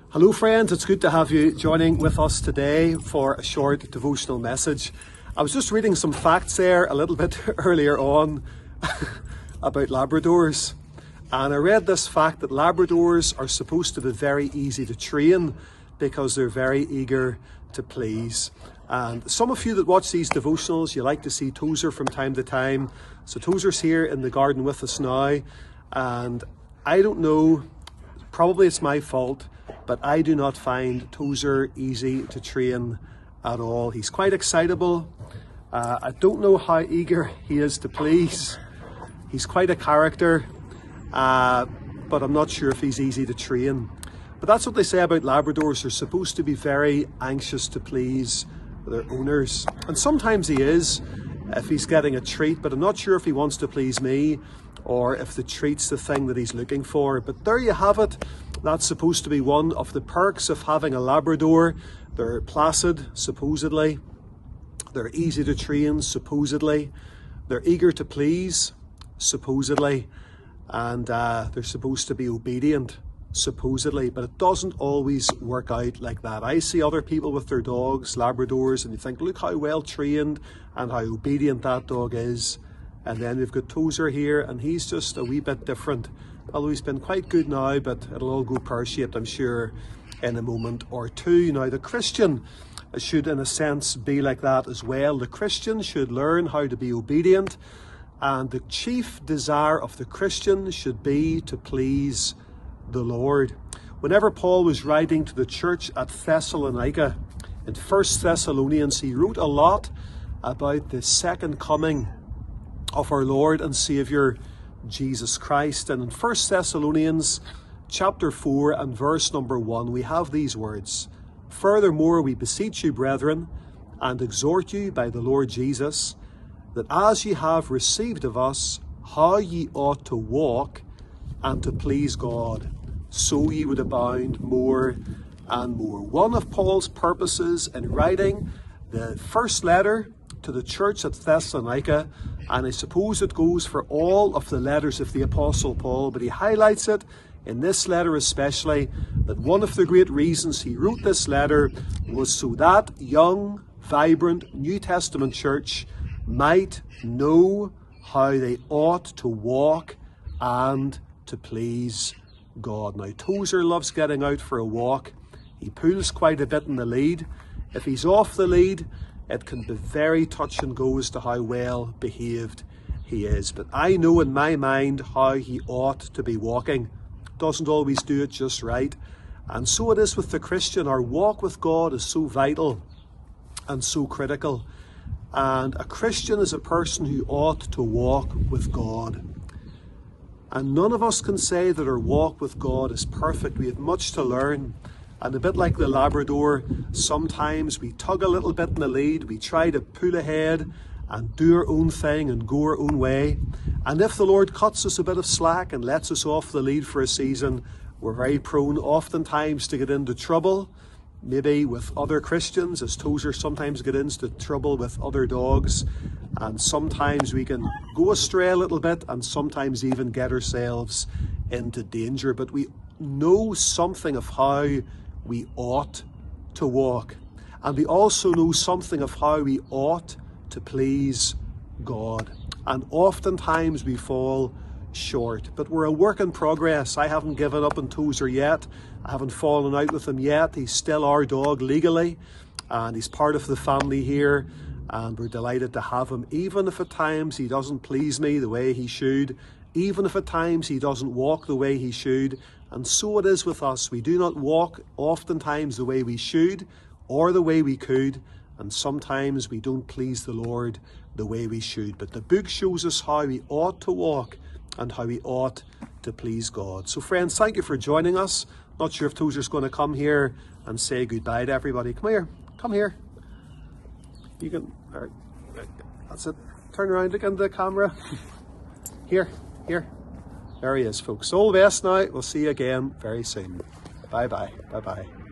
Hello friends, it's good to have you joining with us today for a short devotional message. I was just reading some facts there a little bit earlier on about Labradors, and I read this fact that Labradors are supposed to be very easy to train because they're very eager to please. And some of you that watch these devotionals, you like to see Tozer from time to time. So Tozer's here in the garden with us now, and I don't know, probably it's my fault, but I do not find Tozer easy to train at all. He's quite excitable. I don't know how eager he is to please. He's quite a character, but I'm not sure if he's easy to train. But that's what they say about Labradors. They're supposed to be very anxious to please their owners. And sometimes he is, if he's getting a treat, but I'm not sure if he wants to please me or if the treat's the thing that he's looking for. But there you have it. That's supposed to be one of the perks of having a Labrador. They're placid, supposedly. They're easy to train, supposedly. They're eager to please, supposedly. And they're supposed to be obedient, supposedly. But it doesn't always work out like that. I see other people with their dogs, Labradors, and you think, look how well trained and how obedient that dog is. And then we've got Tozer here, and he's just a wee bit different. Although he's been quite good now, but it'll all go pear-shaped, I'm sure, in a moment or two. Now, the Christian should, in a sense, be like that as well. The Christian should learn how to be obedient, and the chief desire of the Christian should be to please the Lord. Whenever Paul was writing to the church at Thessalonica, in 1 Thessalonians, he wrote a lot about the second coming of our Lord and Saviour, Jesus Christ. And in 1 Thessalonians chapter 4 and verse number 1, we have these words: "Furthermore, we beseech you, brethren, and exhort you by the Lord Jesus, that as ye have received of us how ye ought to walk and to please God, so ye would abound more and more." One of Paul's purposes in writing the first letter to the church at Thessalonica, and I suppose it goes for all of the letters of the Apostle Paul, but he highlights it in this letter especially, that one of the great reasons he wrote this letter was so that young, vibrant New Testament church might know how they ought to walk and to please God. Now, Tozer loves getting out for a walk. He pulls quite a bit in the lead. If he's off the lead, it can be very touch and go as to how well behaved he is. But I know in my mind how he ought to be walking. Doesn't always do it just right. And so it is with the Christian. Our walk with God is so vital and so critical. And a Christian is a person who ought to walk with God. And none of us can say that our walk with God is perfect. We have much to learn. And a bit like the Labrador, sometimes we tug a little bit in the lead, we try to pull ahead and do our own thing and go our own way. And if the Lord cuts us a bit of slack and lets us off the lead for a season, we're very prone oftentimes to get into trouble, maybe with other Christians, as Tozer sometimes get into trouble with other dogs. And sometimes we can go astray a little bit and sometimes even get ourselves into danger. But we know something of how we ought to walk. And we also know something of how we ought to please God. And oftentimes we fall short. But we're a work in progress. I haven't given up on Tozer yet. I haven't fallen out with him yet. He's still our dog legally. And he's part of the family here. And we're delighted to have him, even if at times he doesn't please me the way he should. Even if at times he doesn't walk the way he should. And so it is with us. We do not walk oftentimes the way we should or the way we could. And sometimes we don't please the Lord the way we should. But the book shows us how we ought to walk and how we ought to please God. So friends, thank you for joining us. Not sure if Tozer's going to come here and say goodbye to everybody. Come here. Come here. You can... All right. That's it. Turn around, look into the camera. Here. Here. There he is, folks. All the best now. We'll see you again very soon. Bye-bye. Bye-bye.